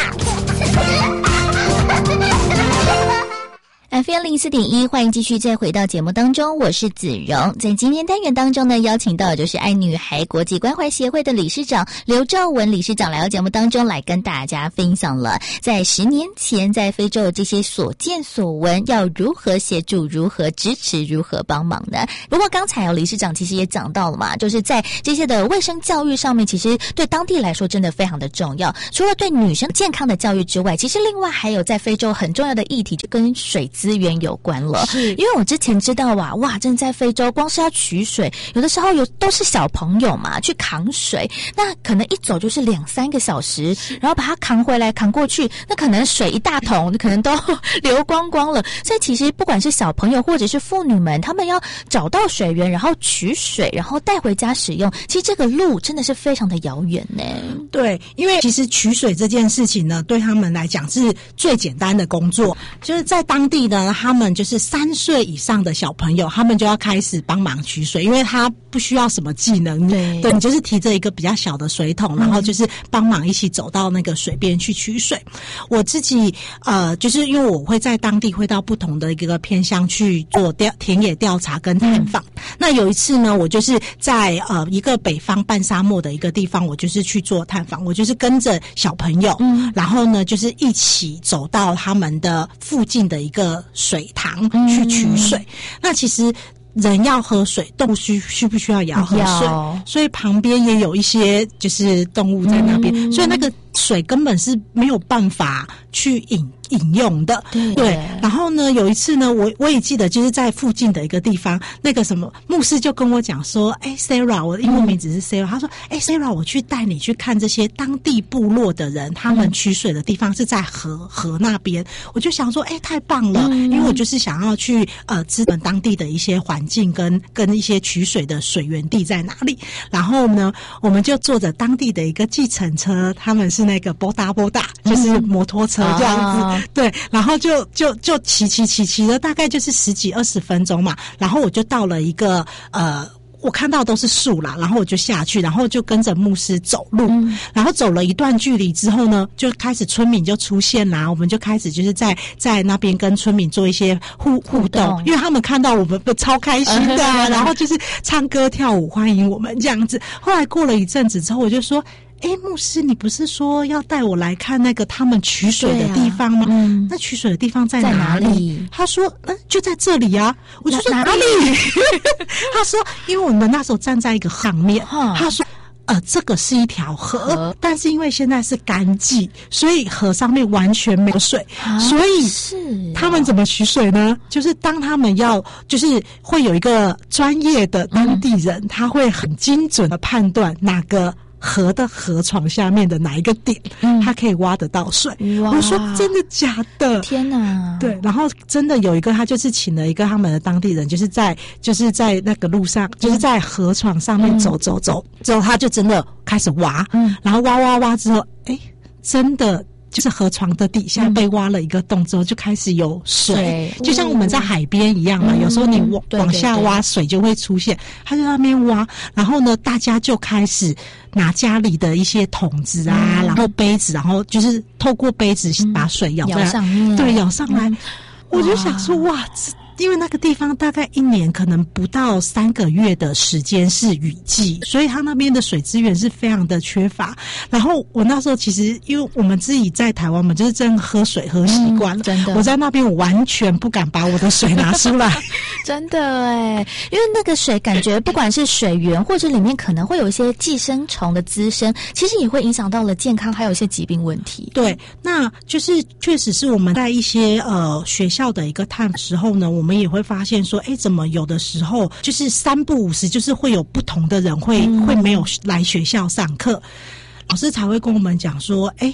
FM 104.1，欢迎继续再回到节目当中，我是子荣。在今天单元当中呢，邀请到的就是爱女孩国际关怀协会的理事长刘兆文理事长来到节目当中来跟大家分享了在10年前在非洲的这些所见所闻，要如何协助、如何支持、如何帮忙呢？不过刚才理事长其实也讲到了嘛，就是在这些的卫生教育上面，其实对当地来说真的非常的重要。除了对女生健康的教育之外，其实另外还有在非洲很重要的议题，就跟水资源有关了。是，因为我之前知道哇，真的在非洲光是要取水，有的时候都是小朋友嘛去扛水，那可能一走就是2-3个小时，然后把它扛回来扛过去，那可能水一大桶可能都流光光了。所以其实不管是小朋友或者是妇女们，他们要找到水源，然后取水，然后带回家使用，其实这个路真的是非常的遥远呢。 对，因为其实取水这件事情呢，对他们来讲是最简单的工作，就是在当地呢，他们就是3岁以上的小朋友，他们就要开始帮忙取水，因为他不需要什么技能，对，你就是提着一个比较小的水桶，然后就是帮忙一起走到那个水边去取水。我自己就是因为我会在当地会到不同的一个偏乡去做田野调查跟探访。那有一次呢，我就是在一个北方半沙漠的一个地方，我就是去做探访，我就是跟着小朋友，然后呢就是一起走到他们的附近的一个水塘去取水。那其实人要喝水，动物需不需要也要喝水？所以旁边也有一些就是动物在那边，所以那个水根本是没有办法去饮用的。对。然后呢，有一次呢，我也记得就是在附近的一个地方，那个什么牧师就跟我讲说，Sarah， 我的英文名字是 Sarah， 他说，Sarah， 我去带你去看这些当地部落的人，他们取水的地方是在河那边。我就想说，太棒了，因为我就是想要去知道当地的一些环境跟一些取水的水源地在哪里。然后呢，我们就坐着当地的一个计程车，他们是那个波达，就是摩托车这样子，对，然后就骑了大概就是10几20分钟嘛，然后我就到了一个我看到都是树啦，然后我就下去，然后就跟着牧师走路，然后走了一段距离之后呢，就开始村民就出现啦，我们就开始就是在那边跟村民做一些互动，因为他们看到我们超开心的然后就是唱歌跳舞欢迎我们这样子。后来过了一阵子之后，我就说，牧师，你不是说要带我来看那个他们取水的地方吗？那取水的地方在哪里？他说，就在这里啊。我就说哪里？他说，因为我们那时候站在一个上面，他说，这个是一条河，但是因为现在是干季，所以河上面完全没有水，所以他们怎么取水呢？就是当他们就是会有一个专业的当地人，他会很精准的判断哪个河的河床下面的哪一个点，它可以挖得到水。我说真的假的？天哪！对，然后真的有一个，他就是请了一个他们的当地人，就是在那个路上，就是在河床上面走，之后他就真的开始挖，然后挖之后，真的。就是河床的底下被挖了一个洞之后，就开始有水，就像我们在海边一样嘛。有时候你往下挖，水就会出现。他就在那边挖，然后呢，大家就开始拿家里的一些桶子啊，然后杯子，然后就是透过杯子把水舀上面，对，舀上来。我就想说，哇！因为那个地方大概1年可能不到3个月的时间是雨季，所以它那边的水资源是非常的缺乏。然后我那时候其实因为我们自己在台湾嘛，就是真的喝水喝习惯了，真的。我在那边我完全不敢把我的水拿出来， 真的因为那个水感觉不管是水源或者里面可能会有一些寄生虫的滋生，其实也会影响到了健康，还有一些疾病问题。 对，那就是确实是我们在一些学校的一个探的时候呢，我们也会发现说，怎么有的时候就是3不5时，就是会有不同的人会没有来学校上课，老师才会跟我们讲说，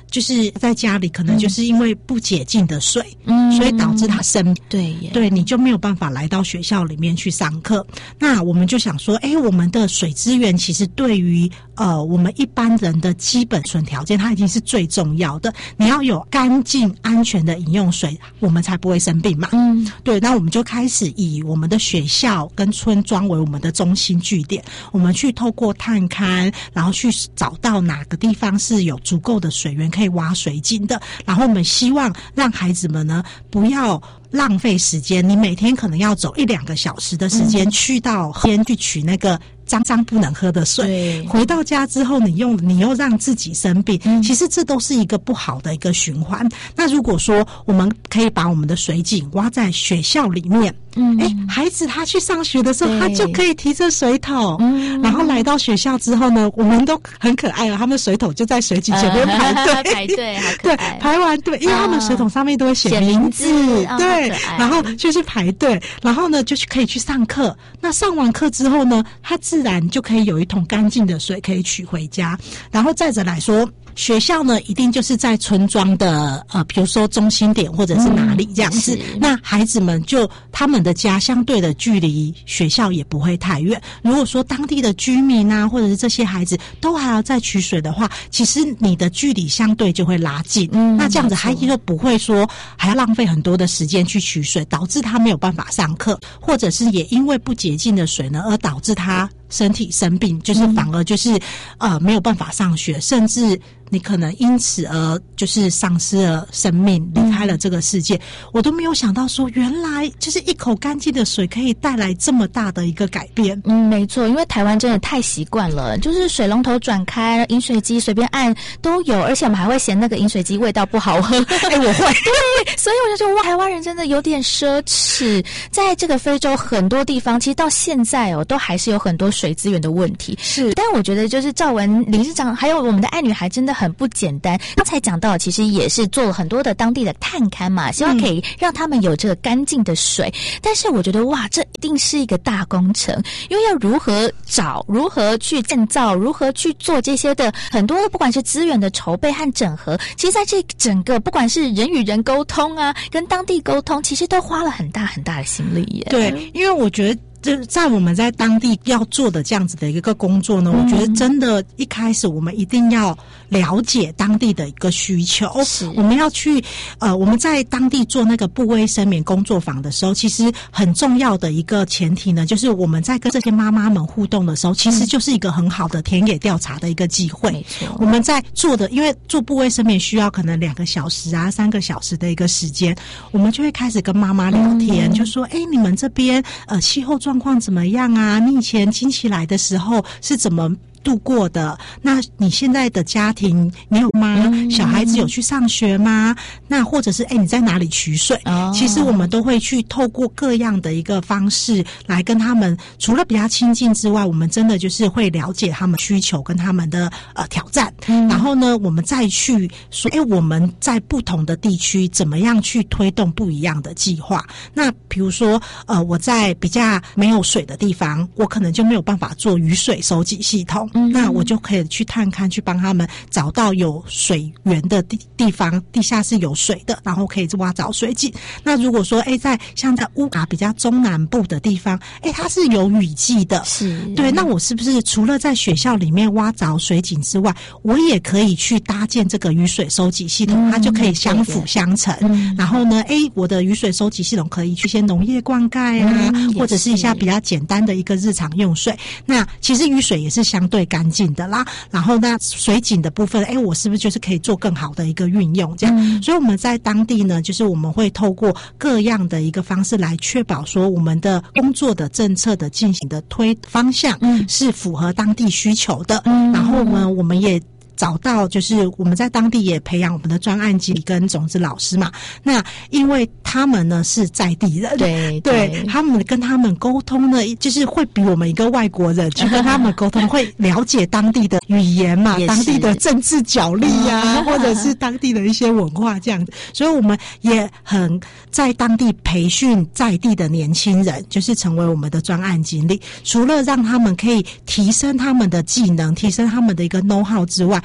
就是在家里可能就是因为不洁净的水，所以导致他生病，对，你就没有办法来到学校里面去上课。那我们就想说，我们的水资源其实对于我们一般人的基本存条件，它已经是最重要的。你要有干净安全的饮用水，我们才不会生病嘛。对，那我们就开始以我们的学校跟村庄为我们的中心据点，我们去透过探勘，然后去找到哪个地方是有足够的水源可以挖水井的，然后我们希望让孩子们呢不要浪费时间，你每天可能要走1-2个小时的时间去到河边去取那个脏不能喝的水，回到家之后你又让自己生病，其实这都是一个不好的一个循环。那如果说我们可以把我们的水井挖在学校里面，孩子他去上学的时候，他就可以提着水桶，然后来到学校之后呢，我们都很可爱了，他们水桶就在水井前面排队， 排队，好可对， 爱。 排完队，因为他们水桶上面都会写名字，对，然后就去排队，然后呢就可以去上课。那上完课之后呢，他自然就可以有一桶干净的水可以取回家。然后再者来说，学校呢一定就是在村庄的比如说中心点或者是哪里这样子，那孩子们就他们的家相对的距离学校也不会太远。如果说当地的居民啊或者是这些孩子都还要再取水的话，其实你的距离相对就会拉近，那这样子孩子就不会说还要浪费很多的时间去取水，导致他没有办法上课，或者是也因为不洁净的水呢而导致他身体生病，就是反而就是没有办法上学，甚至你可能因此而就是丧失了生命，离开了这个世界。我都没有想到说原来就是一口干净的水可以带来这么大的一个改变。 没错，因为台湾真的太习惯了，就是水龙头转开，饮水机随便按都有，而且我们还会嫌那个饮水机味道不好喝。 我会， 对，所以我就觉得哇，台湾人真的有点奢侈。在这个非洲很多地方，其实到现在都还是有很多水资源的问题。是，但我觉得就是兆文理事长还有我们的爱女孩真的很不简单。刚才讲到，其实也是做了很多的当地的探勘嘛，希望可以让他们有这个干净的水。但是我觉得哇，这一定是一个大工程，因为要如何找、如何去建造、如何去做这些的很多的，不管是资源的筹备和整合，其实在这整个不管是人与人沟通啊，跟当地沟通，其实都花了很大很大的心力耶。 对，因为我觉得在我们在当地要做的这样子的一个工作呢，我觉得真的一开始我们一定要了解当地的一个需求。我们要去我们在当地做那个不卫生棉工作坊的时候，其实很重要的一个前提呢，就是我们在跟这些妈妈们互动的时候，其实就是一个很好的田野调查的一个机会。我们在做的，因为做不卫生棉需要可能2个小时啊3个小时的一个时间，我们就会开始跟妈妈聊天，就说你们这边气候状况怎么样啊？你以前经期来的时候是怎么度过的？那你现在的家庭你有吗？小孩子有去上学吗？那或者是你在哪里取水？其实我们都会去透过各样的一个方式来跟他们，除了比较亲近之外，我们真的就是会了解他们需求跟他们的挑战。然后呢，我们再去说我们在不同的地区怎么样去推动不一样的计划。那比如说我在比较没有水的地方，我可能就没有办法做雨水收集系统，那我就可以去探勘，去帮他们找到有水源的地方，地下是有水的，然后可以挖找水井。那如果说在像在乌嘎比较中南部的地方，它是有雨季的，对，那我是不是除了在学校里面挖找水井之外，我也可以去搭建这个雨水收集系统，它就可以相辅相成。然后呢我的雨水收集系统可以去一些农业灌溉啊，或者是一下比较简单的一个日常用水。那其实雨水也是相对干净的啦。然后那水井的部分我是不是就是可以做更好的一个运用这样。所以我们在当地呢，就是我们会透过各样的一个方式来确保说我们的工作的政策的进行的推方向是符合当地需求的。然后呢我们也找到就是我们在当地也培养我们的专案经理跟种子老师嘛，那因为他们呢是在地人，对他们跟他们沟通呢，就是会比我们一个外国人去跟他们沟通会了解当地的语言嘛，当地的政治角力啊，或者是当地的一些文化这样子。所以我们也很在当地培训在地的年轻人，就是成为我们的专案经理，除了让他们可以提升他们的技能，提升他们的一个 know how 之外，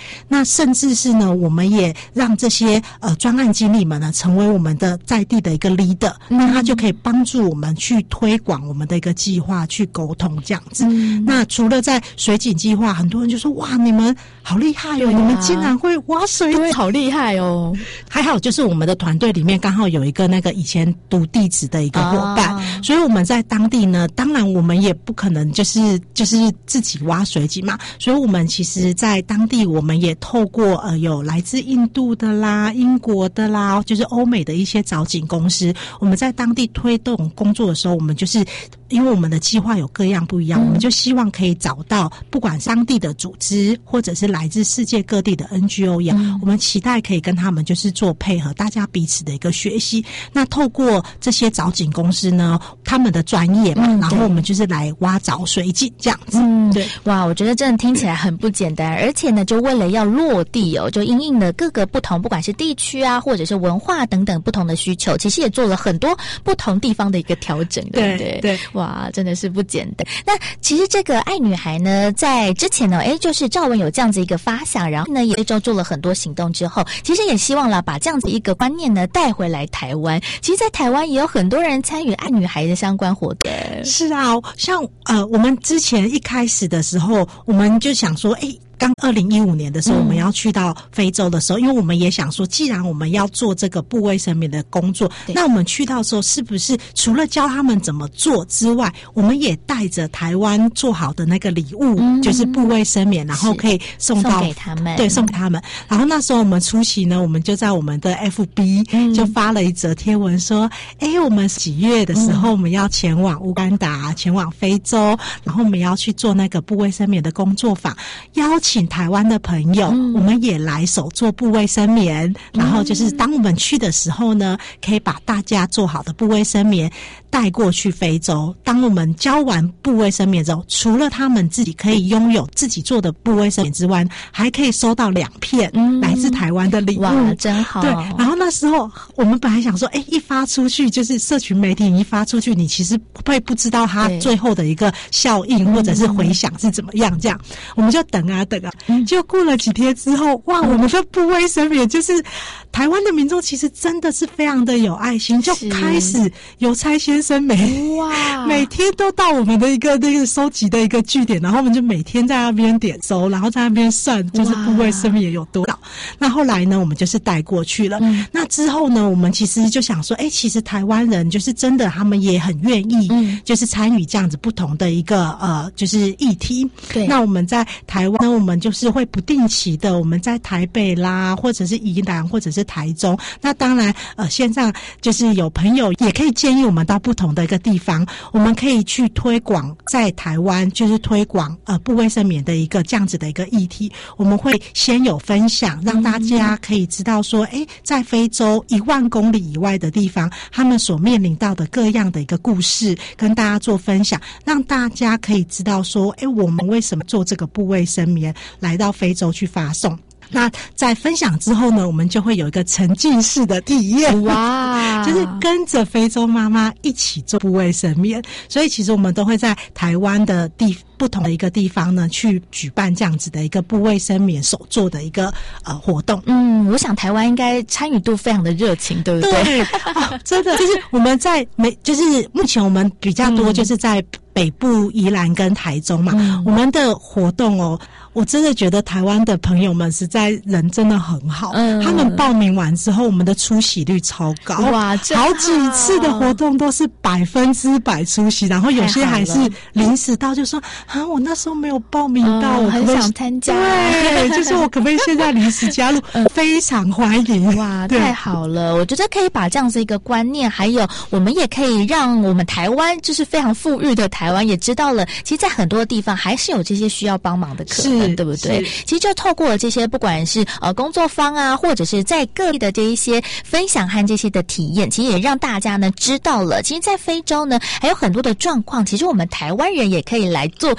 那甚至是呢，我们也让这些专案经理们呢成为我们的在地的一个 leader，那他就可以帮助我们去推广我们的一个计划，去沟通这样子。那除了在水井计划，很多人就说哇，你们好厉害哦，你们竟然会挖水井， 好厉害哦。 还好就是我们的团队里面刚好有一个那个以前读地质的一个伙伴，所以我们在当地呢，当然我们也不可能就是自己挖水井嘛，所以我们其实在当地我们也透过有来自印度的啦、英国的啦，就是欧美的一些藻井公司，我们在当地推动工作的时候，我们就是因为我们的计划有各样不一样，我们就希望可以找到不管当地的组织或者是来自世界各地的 NGO 一样，我们期待可以跟他们就是做配合，大家彼此的一个学习。那透过这些藻井公司呢，他们的专业嘛，然后我们就是来挖藻水井这样子。 对，哇，我觉得真的听起来很不简单，而且呢，就为了要落地哦，就因应了各个不同，不管是地区啊，或者是文化等等不同的需求，其实也做了很多不同地方的一个调整，对不对？对，哇，真的是不简单。那其实这个爱女孩呢，在之前呢，就是赵文有这样子一个发想，然后呢，也做了很多行动之后，其实也希望啦，把这样子一个观念呢带回来台湾。其实，在台湾也有很多人参与爱女孩的相关活动。 是啊，像我们之前一开始的时候，我们就想说，刚2015年的时候，我们要去到非洲的时候，因为我们也想说，既然我们要做这个布卫生棉的工作，那我们去到的时候，是不是除了教他们怎么做之外，我们也带着台湾做好的那个礼物，就是布卫生棉，然后可以送给他们，对，送给他们。然后那时候我们出席呢，我们就在我们的 FB 就发了一则贴文说，我们几月的时候我们要前往乌干达，前往非洲，然后我们要去做那个布卫生棉的工作坊，邀请台湾的朋友，我们也来手做布卫生棉，然后就是当我们去的时候呢，可以把大家做好的布卫生棉带过去非洲。当我们教完布卫生棉之后，除了他们自己可以拥有自己做的布卫生棉之外，还可以收到2片来自台湾的礼物。 哇，真好。 对，然后那时候我们本来想说，一发出去就是社群媒体一发出去，你其实会不知道它最后的一个效应或者是回响是怎么样，这样我们就等啊等啊，就过了几天之后，哇，我们的布卫生棉就是台湾的民众其实真的是非常的有爱心，就开始邮差先生每天都到我们的一个那个收集的一个据点，然后我们就每天在那边点收，然后在那边算就是布卫生棉有多少。那后来呢，我们就是带过去了。那之后呢，我们其实就想说，其实台湾人就是真的，他们也很愿意，就是参与这样子不同的一个就是议题。对，那我们在台湾呢，我们就是会不定期的，我们在台北啦，或者是宜兰，或者是台中。那当然，线上就是有朋友也可以建议我们到不同的一个地方，我们可以去推广在台湾，就是推广布卫生棉的一个这样子的一个议题。我们会先有分享，让大家可以知道说，在非洲1万公里以外的地方，他们所面临到的各样的一个故事，跟大家做分享，让大家可以知道说，我们为什么做这个布卫生棉来到非洲去发送。那在分享之后呢，我们就会有一个沉浸式的体验，哇，就是跟着非洲妈妈一起做布卫生棉。所以其实我们都会在台湾的不同的一个地方呢，去举办这样子的一个布卫生棉手做的一个活动。 我想台湾应该参与度非常的热情，对不对？ 对，真的就是我们在就是目前我们比较多就是在北部宜兰跟台中嘛，我们的活动我真的觉得台湾的朋友们实在人真的很好，他们报名完之后，我们的出席率超高，哇，好几次的活动都是100%出席，然后有些还是临时到就说我那时候没有报名到，我很想参加， 对，就是我可不可以现在临时加入，非常欢迎， 哇，太好了，我觉得可以把这样子一个观念，还有我们也可以让我们台湾就是非常富裕的台湾也知道了，其实在很多地方还是有这些需要帮忙的可能，对不对？其实就透过了这些不管是工作坊啊，或者是在各地的这一些分享和这些的体验，其实也让大家呢知道了，其实在非洲呢还有很多的状况，其实我们台湾人也可以来做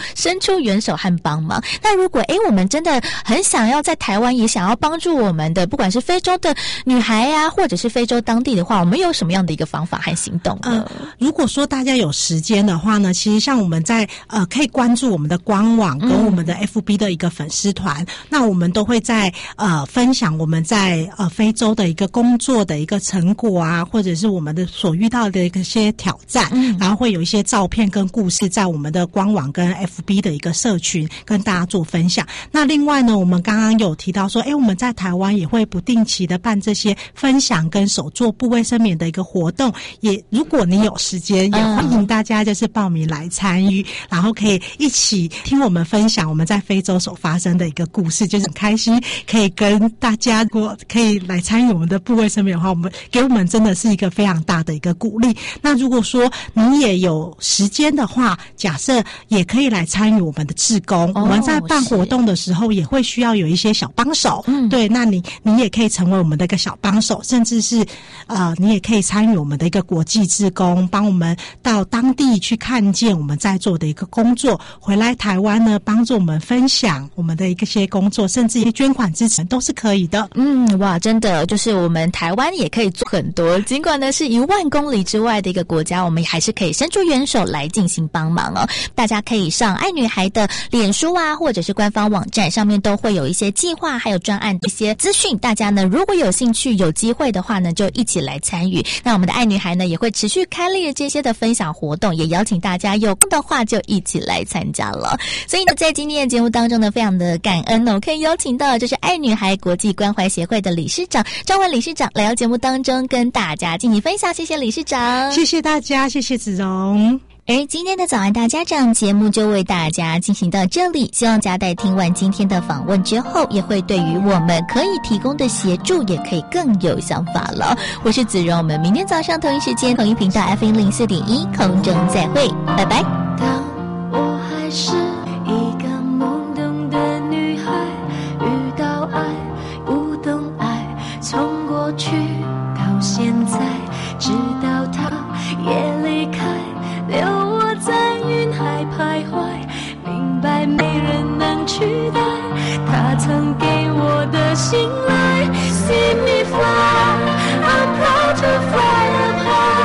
伸出援手和帮忙。那如果我们真的很想要在台湾也想要帮助我们的不管是非洲的女孩啊，或者是非洲当地的话，我们有什么样的一个方法和行动呢？ 如果说大家有时间的话呢，其实像我们在可以关注我们的官网跟我们的 FB 的一个粉丝团，那我们都会在分享我们在非洲的一个工作的一个成果啊，或者是我们的所遇到的一些挑战，然后会有一些照片跟故事在我们的官网跟 FB 的一个社群跟大家做分享。那另外呢，我们刚刚有提到说我们在台湾也会不定期的办这些分享跟手作布卫生棉的一个活动，也如果你有时间也欢迎大家就是报名来参与，然后可以一起听我们分享我们在非洲所发生的一个故事，就是很开心可以跟大家，如果可以来参与我们的布卫生棉的话，给我们真的是一个非常大的一个鼓励。那如果说你也有时间的话，假设也可以来参与我们的志工，我们在办活动的时候也会需要有一些小帮手，对，那你也可以成为我们的一个小帮手，甚至是你也可以参与我们的一个国际志工，帮我们到当地去看见我们在做的一个工作，回来台湾呢帮助我们分享我们的一些工作，甚至一些捐款支持都是可以的。 哇，真的就是我们台湾也可以做很多，尽管呢是10000公里之外的一个国家，我们还是可以伸出援手来进行帮忙哦。大家可以上爱女孩的脸书啊，或者是官方网站上面都会有一些计划还有专案一些资讯，大家呢如果有兴趣有机会的话呢，就一起来参与。那我们的爱女孩呢也会持续开立这些的分享活动，也邀请大家有空的话就一起来参加了。所以呢，在今天的节目当中呢，非常的感恩哦，可以邀请到就是爱女孩国际关怀协会的理事长张文理事长来到节目当中跟大家进行分享。谢谢理事长。 谢谢大家，谢谢子荣。 而今天的早安大家长节目就为大家进行到这里，希望嘉代听完今天的访问之后，也会对于我们可以提供的协助也可以更有想法了。我是子荣，我们明天早上同一时间同一频道 FM04.1 空中再会，拜拜。 当我还是一个懵懂的女孩，遇到爱不懂爱，从过去到现在，直到他也离开，留我在云海徘徊，明白没人能取代他曾给我的信赖。 See me fly, I'm proud to fly up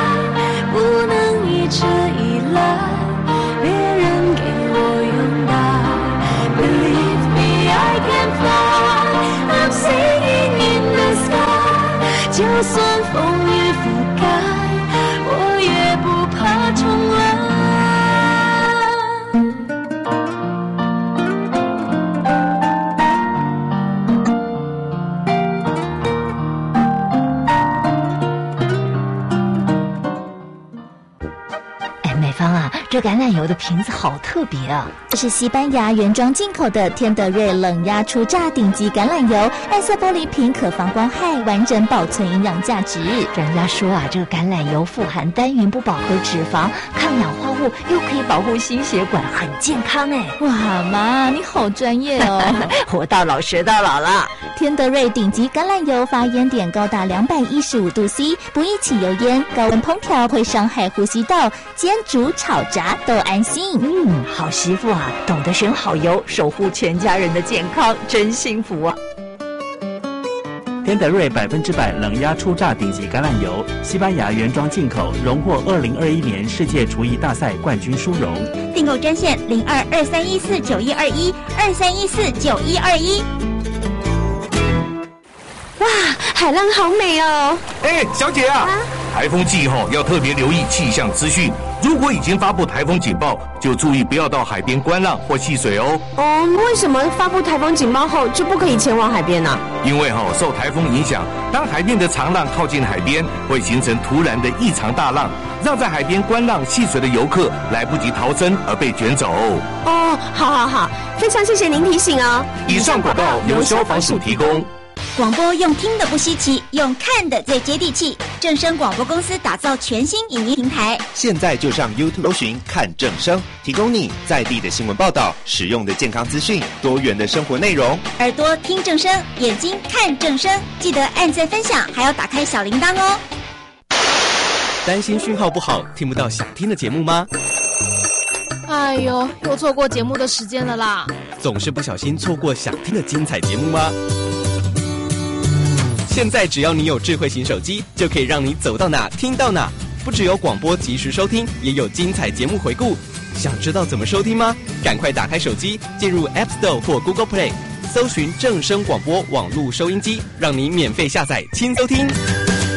high， 不能一直依赖别人给我拥戴。 Believe me, I can fly, I'm singing in the sky， 就算风雨覆盖，我也不怕重来。 美芳啊，这橄榄油的瓶子好特别啊！ 这是西班牙原装进口的天德瑞冷压初榨顶级橄榄油，暗色玻璃瓶可防光害，完整保存营养价值。 人家说啊，这个橄榄油富含单元不饱和脂肪，抗氧化物，又可以保护心血管，很健康哎！ 哇，妈，你好专业哦！ 活到老学到老了。 天德瑞顶级橄榄油发烟点高达215度 C， 不易起油烟，高温烹调会伤害呼吸道，煎煮炒炸都安心。 好媳妇啊，懂得选好油，守护全家人的健康，真幸福啊！ 天德瑞100%冷压初榨顶级橄榄油，西班牙原装进口，荣获2021年世界厨艺大赛冠军殊荣。 订购专线0223149121 23149121。 哇，海浪好美哦！ 哎，小姐啊，台风季后要特别留意气象资讯。如果已经发布台风警报，就注意不要到海边观浪或戏水哦。 为什么发布台风警报后就不可以前往海边呢？ 因为受台风影响，当海面的长浪靠近海边，会形成突然的异常大浪，让在海边观浪戏水的游客来不及逃生而被卷走。 好，非常谢谢您提醒哦。 以上广告由消防署提供。 广播用听的不稀奇，用看的最接地气。正声广播公司打造全新影音平台， 现在就上 YouTube 搜寻看正声，提供你在地的新闻报道、实用的健康资讯、多元的生活内容。 耳朵听正声，眼睛看正声，记得按赞分享，还要打开小铃铛哦。 担心讯号不好，听不到想听的节目吗？ 哎呦，又错过节目的时间了啦！ 总是不小心错过想听的精彩节目吗？现在只要你有智慧型手机，就可以让你走到哪听到哪。不只有广播及时收听，也有精彩节目回顾。想知道怎么收听吗？赶快打开手机，进入 App Store 或 Google Play， 搜寻正声广播网络收音机，让你免费下载轻收听。